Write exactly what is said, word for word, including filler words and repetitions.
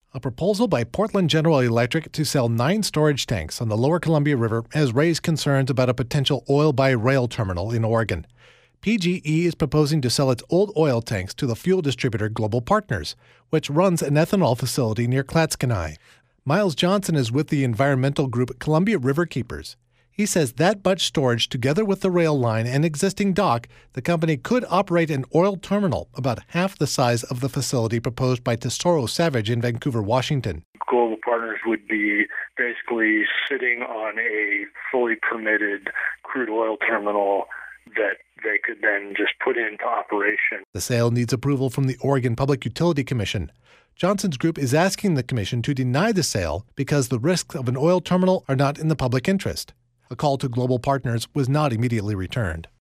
A proposal by Portland General Electric to sell nine storage tanks on the lower Columbia River has raised concerns about a potential oil-by-rail terminal in Oregon. P G E is proposing to sell its old oil tanks to the fuel distributor Global Partners, which runs an ethanol facility near Clatskanie. Miles Johnson is with the environmental group Columbia River Keepers. He says that much storage, together with the rail line and existing dock, the company could operate an oil terminal about half the size of the facility proposed by Tesoro Savage in Vancouver, Washington. Global Partners would be basically sitting on a fully permitted crude oil terminal that they could then just put into operation. The sale needs approval from the Oregon Public Utility Commission. Johnson's group is asking the commission to deny the sale because the risks of an oil terminal are not in the public interest. A call to Global Partners was not immediately returned.